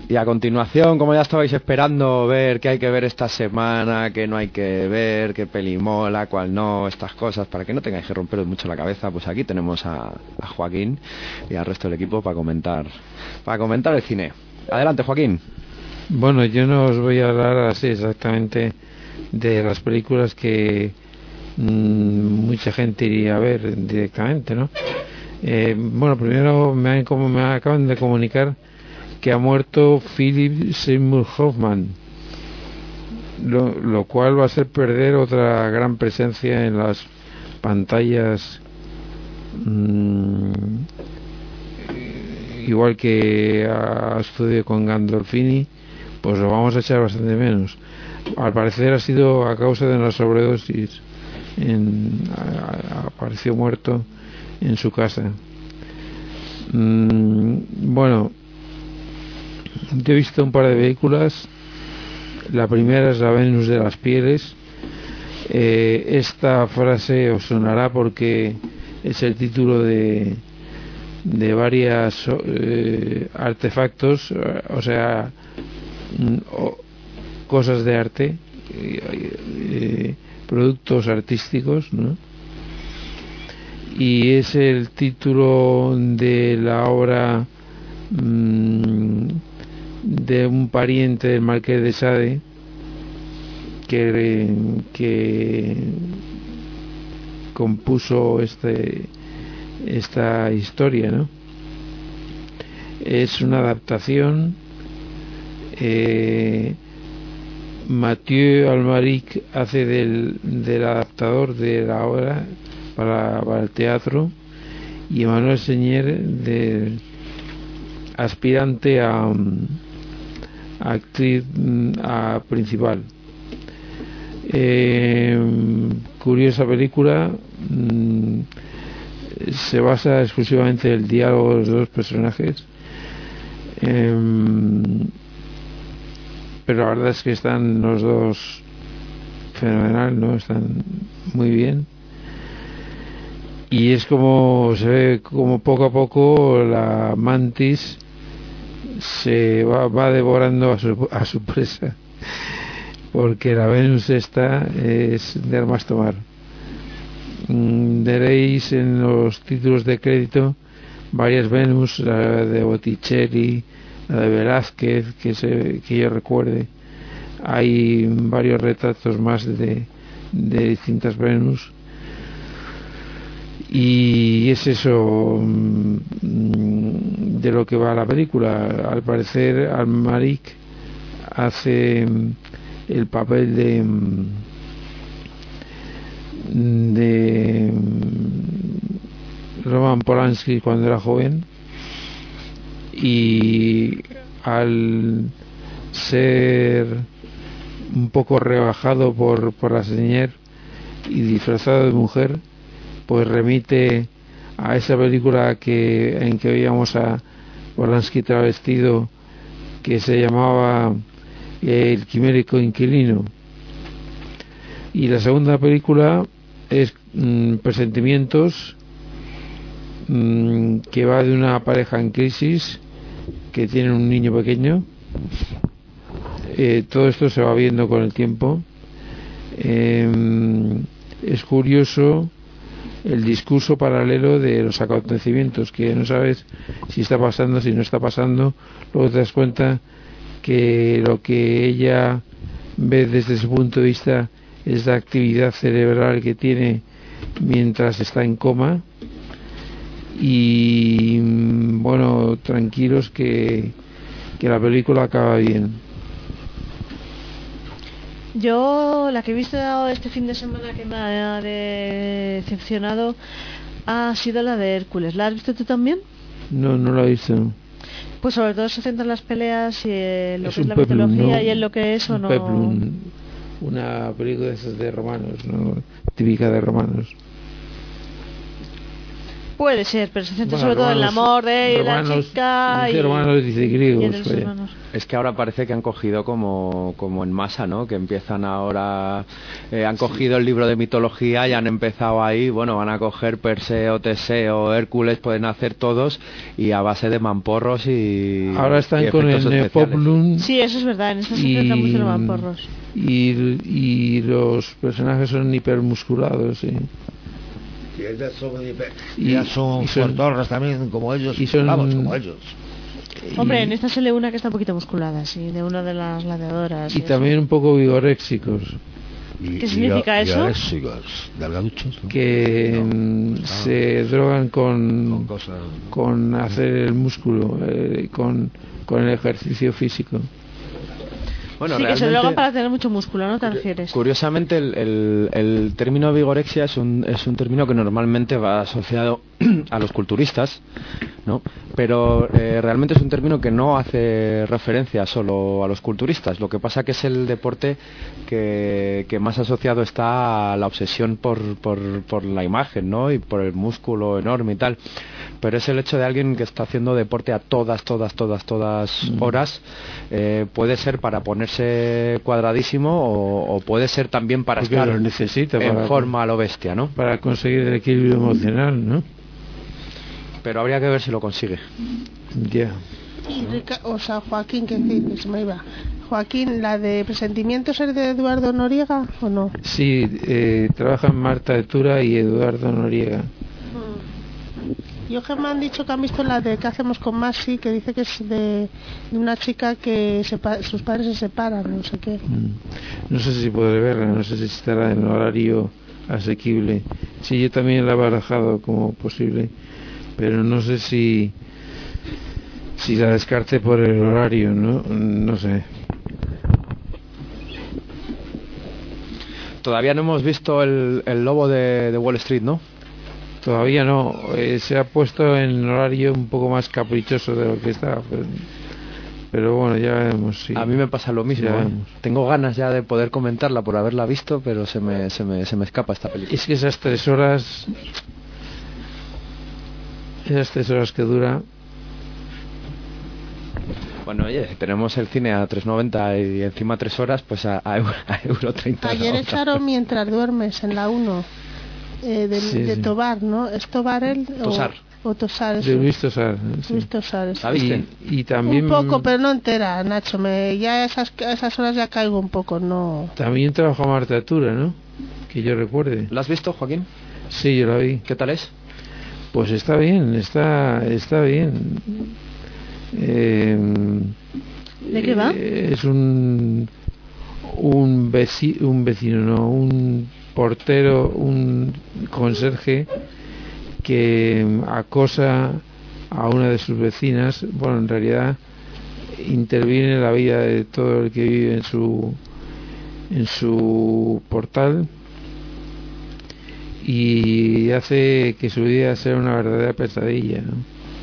Y a continuación, como ya estabais esperando ver qué hay que ver esta semana, qué no hay que ver, qué peli mola, cuál no, estas cosas, para que no tengáis que romperos mucho la cabeza, pues aquí tenemos a, a Joaquín y al resto del equipo para comentar, para comentar el cine. Adelante, Joaquín. Bueno, yo no os voy a hablar así exactamente de las películas que mmm, mucha gente iría a ver directamente, ¿no? Eh, bueno, primero me, han, como me acaban de comunicar que ha muerto Philip Seymour Hoffman, lo, lo cual va a hacer perder otra gran presencia en las pantallas, mmm, igual que ha sucedido con Gandolfini, pues lo vamos a echar bastante menos. Al parecer ha sido a causa de una sobredosis, en, a, a, apareció muerto en su casa. Mm, bueno, yo he visto un par de películas. La primera es La Venus de las Pieles. Eh, esta frase os sonará porque es el título de de varias eh, artefactos, o sea, o, cosas de arte, eh, eh, productos artísticos, ¿no? Y es el título de la obra mmm, de un pariente del Marqués de Sade que, que compuso este esta historia, ¿no? Es una adaptación. eh, Mathieu Almaric hace del, del adaptador de la obra para, para el teatro, y Emmanuel Señer del aspirante a, a actriz a principal. Eh, curiosa película. mmm, se basa exclusivamente en el diálogo de los dos personajes, eh, pero la verdad es que están los dos fenomenal, ¿no? Están muy bien, y es como se ve como poco a poco la mantis se va, va devorando a su, a su presa, porque la Venus esta es de armas tomar. Veréis en los títulos de crédito varias Venus, la de Botticelli, la de Velázquez, que, se, que yo recuerde. Hay varios retratos más de, de distintas Venus, y es eso de lo que va la película. Al parecer Almaric hace el papel de de Roman Polanski cuando era joven, y al ser un poco rebajado por, por la señora y disfrazado de mujer, pues remite a esa película que en que veíamos a Polanski travestido, que se llamaba El quimérico inquilino. Y la segunda película es mmm, Presentimientos, mmm, que va de una pareja en crisis que tiene un niño pequeño. Eh, todo esto se va viendo con el tiempo. Eh, es curioso el discurso paralelo de los acontecimientos, que no sabes si está pasando, si no está pasando. Luego te das cuenta que lo que ella ve desde su punto de vista es la actividad cerebral que tiene mientras está en coma. Y bueno, tranquilos que, que la película acaba bien. Yo la que he visto este fin de semana que me ha decepcionado ha sido la de Hércules. ¿La has visto tú también? No, no la he visto. Pues sobre todo se centra en las peleas y en lo es que es la peplum, mitología, ¿no? y en lo que es o no. Peplum, una película de esas de romanos, ¿no? Típica de romanos. Puede ser, pero se centra Bueno, sobre todo en el romanos- amor de romanos- la chica dice y, romanos, dice griegos, y en los vaya. hermanos. Es que ahora parece que han cogido como, como en masa, ¿no? Que empiezan ahora, eh, han cogido el libro de mitología y han empezado ahí, bueno, van a coger Perseo, Teseo, Hércules, pueden hacer todos, y a base de mamporros y Ahora están y con el efectos especiales. Neopoplum Sí, eso es verdad, en esta se y, centra mucho en los mamporros. y, y los personajes son hipermusculados, sí. Y ellas son, hiper- Y- ellas son y son- fuertorras también, como ellos. y son- Vamos, como ellos. Hombre, Y- en esta se lee una que está un poquito musculada, sí, de una de las gladiadoras. y eso. también un poco vigoréxicos, Y- ¿Qué y- significa y eso? aléxicos, delgaduchos, ¿no? que mm, se drogan Con con, cosas. con hacer el músculo, eh, con, con el ejercicio físico. Bueno, sí, que se realmente- drogan para tener mucho músculo, ¿no te refieres? Curiosamente, el, el- el término vigorexia es un, es un término que normalmente va asociado a los culturistas, ¿no? Pero eh, realmente es un término que no hace referencia solo a los culturistas. Lo que pasa que es el deporte que, que más asociado está a la obsesión por, por, por la imagen, ¿no? Y por el músculo enorme y tal. Pero es el hecho de alguien que está haciendo deporte a todas, todas, todas, todas horas. Eh, puede ser para ponerse cuadradísimo o, o puede ser también para Porque estar lo necesita en para- forma a lo bestia, ¿no? Para conseguir el equilibrio emocional, ¿no? Pero habría que ver si lo consigue. Ya. Y Rica- o sea, Joaquín, que decir, que se me iba. Joaquín, ¿la de presentimientos es de Eduardo Noriega o no? Sí, eh, trabajan Marta Etura y Eduardo Noriega. Yo que me han dicho que han visto la de ¿Qué hacemos con Maxi? Que dice que es de, de una chica que sepa- sus padres se separan, no sé qué. Mm. No sé si podré verla, no sé si estará en horario asequible. Sí, yo también la he barajado como posible, pero no sé si si la descarte por el horario, ¿no? No sé. Todavía no hemos visto el, el lobo de, de Wall Street, ¿no? Todavía no, eh, se ha puesto en horario un poco más caprichoso de lo que está, pero, pero bueno, ya veremos. Sí. A mí me pasa lo mismo. Ya ¿eh? veremos. Tengo ganas ya de poder comentarla por haberla visto, pero se me, se me, se me escapa esta película. Es que esas tres horas, esas tres horas que dura, Bueno, oye, tenemos el cine a tres noventa y encima tres horas, pues a, a, euro, a euro treinta. Ayer la hora. echaron Mientras duermes en la uno eh, de, Sí, de sí. Tobar, ¿no? ¿Es Tobar él? o- Tosar. O, Tosar, de eso. Luis Tosar. Sí. Luis Tosar, eso. ¿La viste? Y, y también, Un poco, pero no entera, Nacho. Me, ya a esas, a esas horas ya caigo un poco, no. también trabajó Marta Etura, ¿no? Que yo recuerde. ¿La has visto, Joaquín? Sí, yo la vi. ¿Qué tal es? Pues está bien, está, está bien. Eh, ¿De qué va? eh, Es un un vecino, un vecino, no, un portero, un conserje que acosa a una de sus vecinas. Bueno, en realidad interviene en la vida de todo el que vive en su en su portal y hace que su vida sea una verdadera pesadilla, ¿no?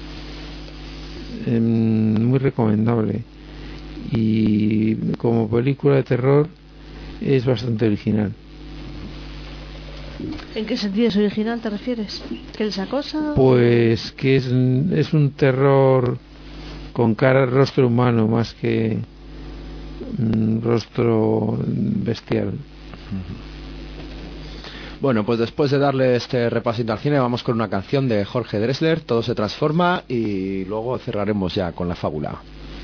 Em, muy recomendable, y como película de terror es bastante original. ¿En qué sentido es original te refieres? ¿Que les acosa? Pues que es, es un terror con cara, rostro humano más que mm, rostro bestial. Bueno, pues después de darle este repasito al cine, vamos con una canción de Jorge Drexler, Todo se transforma, y luego cerraremos ya con la fábula.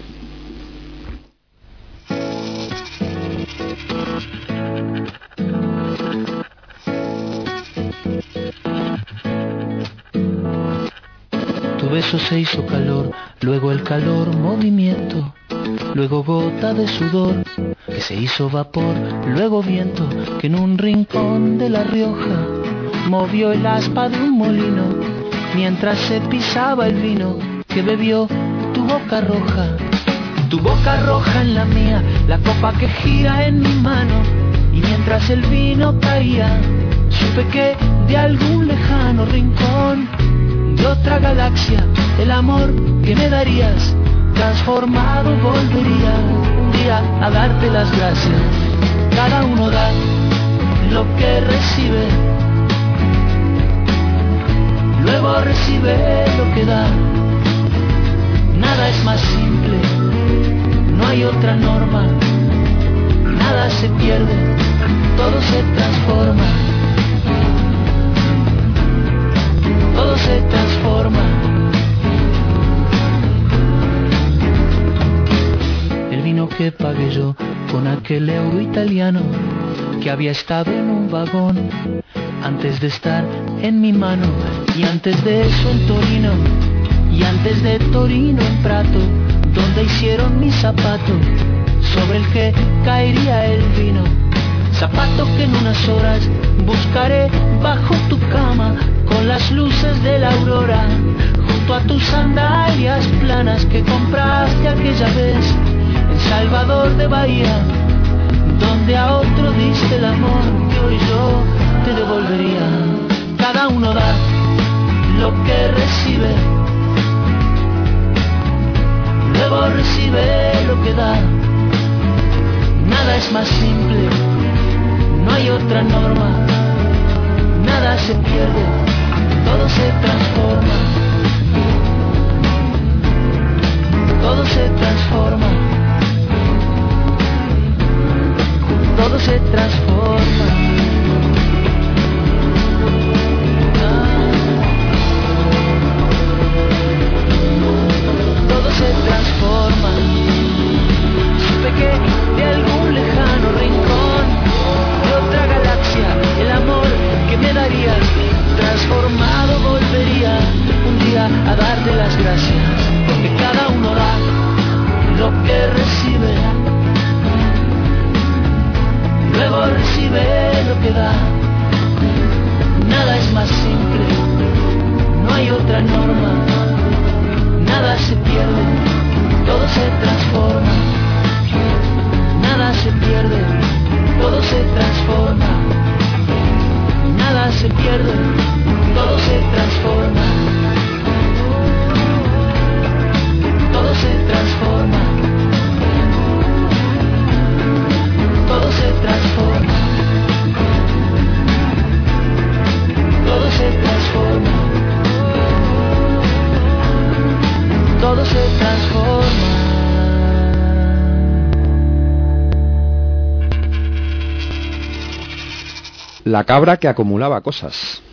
Tu beso se hizo calor, luego el calor movimiento, luego gota de sudor que se hizo vapor, luego viento que en un rincón de La Rioja movió el aspa de un molino, mientras se pisaba el vino que bebió tu boca roja. Tu boca roja en la mía, la copa que gira en mi mano, y mientras el vino caía, supe que de algún lejano rincón de otra galaxia, el amor que me darías transformado volvería un día a darte las gracias. Cada uno da lo que recibe, luego recibe recibe lo que da. Nada es más simple, no hay otra norma. Nada se pierde, todo se transforma. Todo se transforma. El vino que pagué yo con aquel euro italiano que había estado en un vagón antes de estar en mi mano, y antes de eso en Torino, y antes de Torino en Prato, donde hicieron mi zapato sobre el que caería el vino. Zapato que en unas horas buscaré bajo tu cama, con las luces de la aurora, junto a tus sandalias planas que compraste aquella vez en Salvador de Bahía, donde a otro diste el amor que hoy yo te devolvería. Cada uno da lo que recibe, luego recibe lo que da. Nada es más simple, no hay otra norma. Nada se pierde, todo se transforma. Todo se transforma. Todo se transforma. Todo se transforma. Supe que de algún lejano rincón de otra galaxia el amor que me darías transformado volvería un día a darte las gracias, porque cada uno da lo que recibe, luego recibe lo que da. Nada es más simple, no hay otra norma. Nada se pierde, todo se transforma. Nada se pierde, todo se transforma. Nada se pierde, todo se transforma. Todo se transforma. Todo se transforma. Todo se transforma. Todo se transforma. La cabra que acumulaba cosas.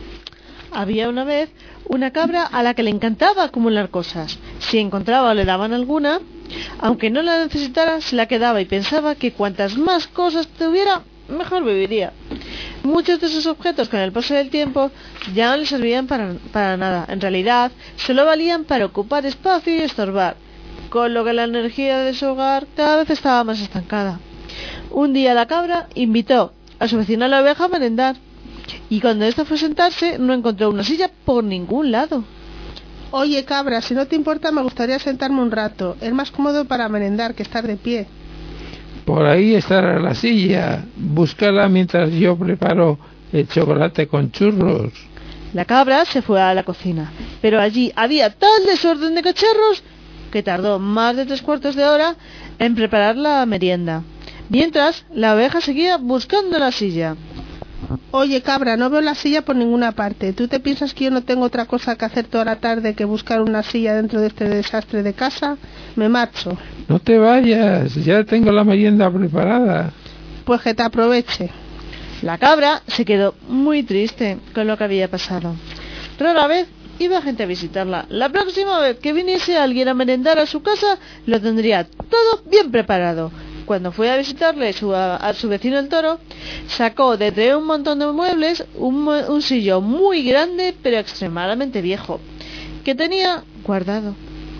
Había una vez una cabra a la que le encantaba acumular cosas. Si encontraba o le daban alguna, aunque no la necesitara, se la quedaba y pensaba que cuantas más cosas tuviera, mejor viviría. Muchos de esos objetos con el paso del tiempo ya no le servían para, para nada. En realidad, solo valían para ocupar espacio y estorbar, con lo que la energía de su hogar cada vez estaba más estancada. Un día la cabra invitó a su vecina la oveja a merendar, y cuando ésta fue a sentarse no encontró una silla por ningún lado. Oye, cabra, si no te importa me gustaría sentarme un rato. Es más cómodo para merendar que estar de pie. Por ahí estará la silla. Búscala mientras yo preparo el chocolate con churros. La cabra se fue a la cocina, pero allí había tal desorden de cacharros que tardó más de tres cuartos de hora en preparar la merienda. Mientras, la oveja seguía buscando la silla. Oye, cabra, no veo la silla por ninguna parte. ¿Tú te piensas que yo no tengo otra cosa que hacer toda la tarde que buscar una silla dentro de este desastre de casa? Me marcho. No te vayas, ya tengo la merienda preparada. Pues que te aproveche. La cabra se quedó muy triste con lo que había pasado. Rara vez iba gente a visitarla. La próxima vez que viniese alguien a merendar a su casa, lo tendría todo bien preparado. Cuando fue a visitarle su, a, a su vecino el toro, sacó de entre un montón de muebles un, un sillón muy grande pero extremadamente viejo, que tenía guardado.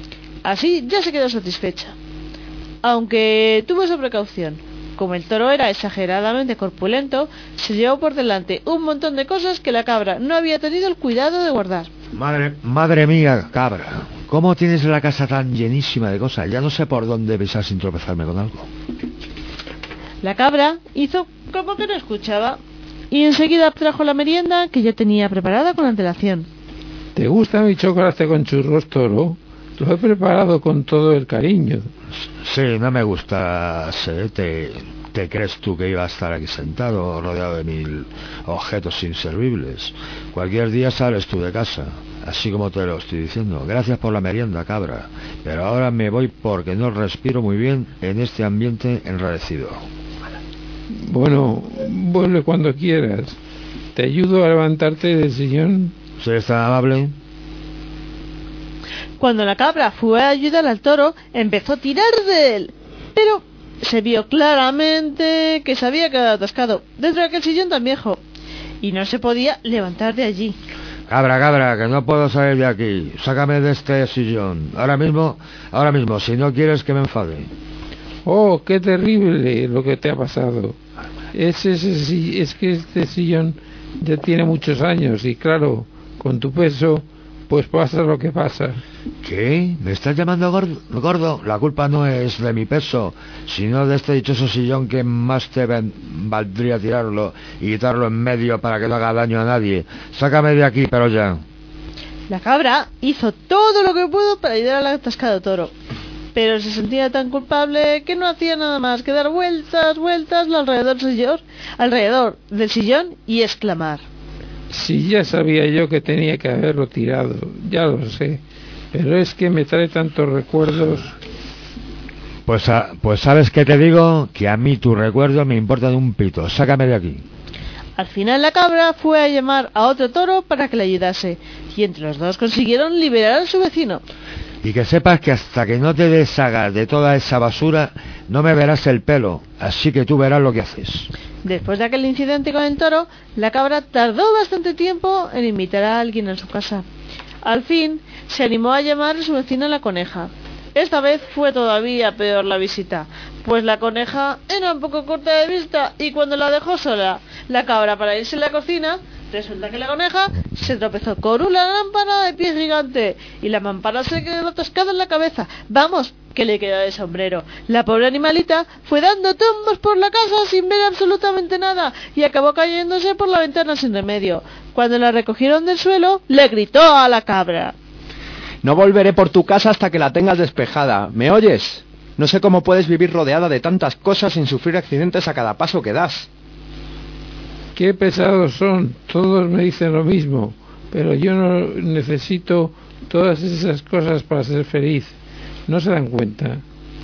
Así ya se quedó satisfecha. Aunque tuvo esa precaución, como el toro era exageradamente corpulento, se llevó por delante un montón de cosas que la cabra no había tenido el cuidado de guardar. Madre, madre mía, cabra, ¿cómo tienes la casa tan llenísima de cosas? Ya no sé por dónde pisar sin tropezarme con algo. La cabra hizo como que no escuchaba y enseguida trajo la merienda que ya tenía preparada con antelación. ¿Te gusta mi chocolate con churros, toro? Lo he preparado con todo el cariño. Sí, no me gusta, ¿eh? ¿Te, ¿Te crees tú que iba a estar aquí sentado rodeado de mil objetos inservibles? Cualquier día sales tú de casa. así como te lo estoy diciendo. Gracias por la merienda, cabra, pero ahora me voy porque no respiro muy bien en este ambiente enrarecido. Bueno, vuelve cuando quieras. ¿Te ayudo a levantarte del sillón? ¿Si eres tan amable? Cuando la cabra fue a ayudar al toro, empezó a tirar de él, pero se vio claramente que se había quedado atascado dentro de aquel sillón tan viejo y no se podía levantar de allí. Cabra, cabra, que no puedo salir de aquí. Sácame de este sillón. Ahora mismo, ahora mismo, si no quieres que me enfade. Oh, qué terrible lo que te ha pasado. Es, ese, es que este sillón ya tiene muchos años y claro, con tu peso, pues pasa lo que pasa. ¿Qué? ¿Me estás llamando gordo? gordo? La culpa no es de mi peso, sino de este dichoso sillón que más te ven, valdría tirarlo y quitarlo en medio para que no haga daño a nadie. Sácame de aquí, pero ya. La cabra hizo todo lo que pudo para ayudar al atascado toro, pero se sentía tan culpable que no hacía nada más que dar vueltas, vueltas alrededor del sillón, alrededor del sillón y exclamar: Si ya sabía yo que tenía que haberlo tirado, ya lo sé, pero es que me trae tantos recuerdos. Pues, a, pues sabes qué te digo, que a mí tus recuerdos me importan un pito. Sácame de aquí. Al final la cabra fue a llamar a otro toro para que le ayudase, y entre los dos consiguieron liberar a su vecino. Y que sepas que hasta que no te deshagas de toda esa basura, no me verás el pelo, así que tú verás lo que haces. Después de aquel incidente con el toro, la cabra tardó bastante tiempo en invitar a alguien a su casa. Al fin, se animó a llamar a su vecina la coneja. Esta vez fue todavía peor la visita, pues la coneja era un poco corta de vista y cuando la dejó sola la cabra para irse a la cocina, resulta que la coneja se tropezó con una lámpara de pie gigante y la mampara se quedó atascada en la cabeza. Vamos, que le quedó de sombrero. La pobre animalita fue dando tumbos por la casa sin ver absolutamente nada y acabó cayéndose por la ventana sin remedio. Cuando la recogieron del suelo, le gritó a la cabra: No volveré por tu casa hasta que la tengas despejada. ¿Me oyes? No sé cómo puedes vivir rodeada de tantas cosas sin sufrir accidentes a cada paso que das. Qué pesados son, todos me dicen lo mismo, pero yo no necesito todas esas cosas para ser feliz. ¿No se dan cuenta?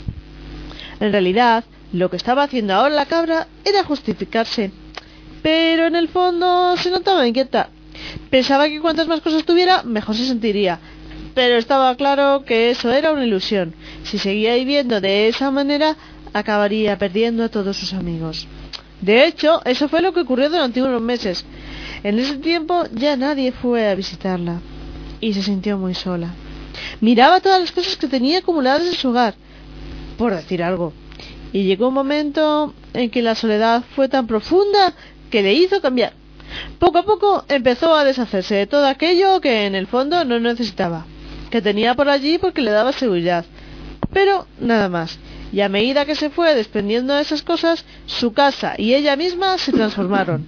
En realidad, lo que estaba haciendo ahora la cabra era justificarse, pero en el fondo se notaba inquieta. Pensaba que cuantas más cosas tuviera, mejor se sentiría, pero estaba claro que eso era una ilusión. Si seguía viviendo de esa manera, acabaría perdiendo a todos sus amigos. De hecho, eso fue lo que ocurrió durante unos meses. En ese tiempo ya nadie fue a visitarla y se sintió muy sola. Miraba todas las cosas que tenía acumuladas en su hogar, por decir algo, y llegó un momento en que la soledad fue tan profunda que le hizo cambiar. Poco a poco empezó a deshacerse de todo aquello que en el fondo no necesitaba, que tenía por allí porque le daba seguridad, pero nada más. Y a medida que se fue desprendiendo de esas cosas, su casa y ella misma se transformaron.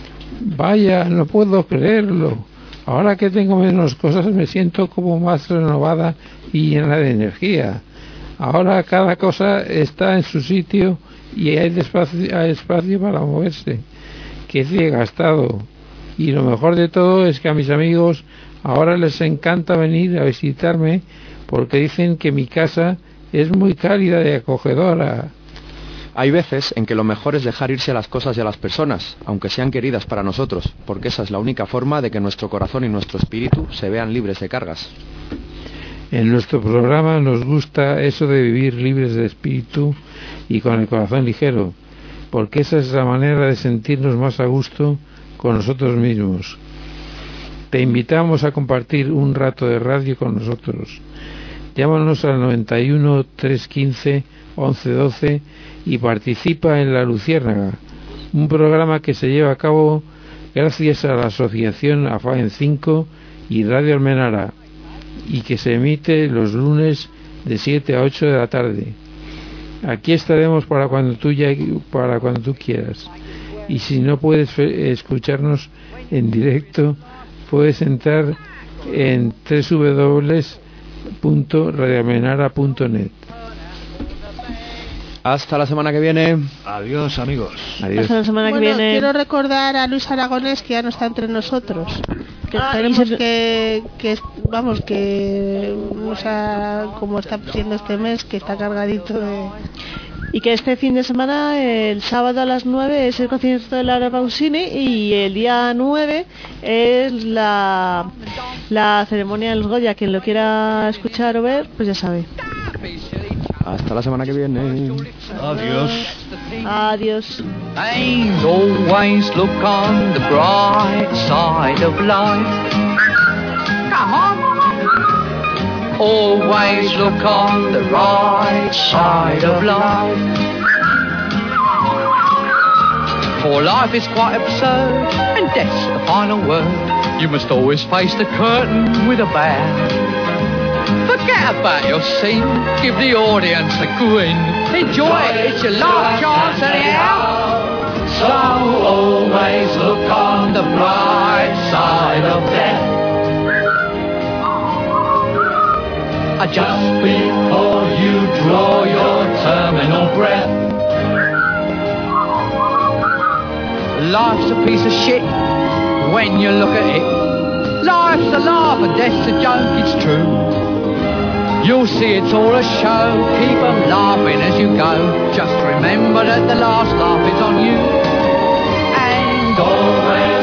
Vaya, no puedo creerlo. Ahora que tengo menos cosas me siento como más renovada y llena de energía. Ahora cada cosa está en su sitio y hay espacio, hay espacio para moverse. Qué ciega he estado. Y lo mejor de todo es que a mis amigos ahora les encanta venir a visitarme porque dicen que mi casa es muy cálida y acogedora. Hay veces en que lo mejor es dejar irse a las cosas y a las personas, aunque sean queridas para nosotros, porque esa es la única forma de que nuestro corazón y nuestro espíritu se vean libres de cargas. En nuestro programa nos gusta eso de vivir libres de espíritu y con el corazón ligero, porque esa es la manera de sentirnos más a gusto con nosotros mismos. Te invitamos a compartir un rato de radio con nosotros. Llámanos al noventa y uno, trescientos quince, once doce y participa en La Luciérnaga, un programa que se lleva a cabo gracias a la asociación A F A E N cinco y Radio Almenara y que se emite los lunes de siete a ocho de la tarde. Aquí estaremos para cuando tú, ya, para cuando tú quieras. Y si no puedes escucharnos en directo, puedes entrar en doble u doble u doble u punto radio almenara punto net. Hasta la semana que viene. Adiós, amigos. Adiós. Hasta la semana Bueno, que viene. quiero recordar a Luis Aragonés, que ya no está entre nosotros. que Ah, esperemos y se- que, que vamos que o sea, como está siendo este mes, que está cargadito de... Y que este fin de semana, el sábado a las nueve, es el concierto de Laura Pausini y el día nueve es la, la ceremonia de los Goya. Quien lo quiera escuchar o ver, pues ya sabe. Hasta la semana que viene. Adiós. Adiós. And always look on the bright side of life. Come on. Always look on the right side of life. For life is quite absurd, and death's the final word. You must always face the curtain with a bow. Forget about your scene, give the audience a grin. Enjoy it, it's your last chance anyhow. So always look on the bright side of death. Just before you draw your terminal breath. Life's a piece of shit when you look at it. Life's a laugh and death's a joke, it's true. You'll see it's all a show, keep on laughing as you go. Just remember that the last laugh is on you. And always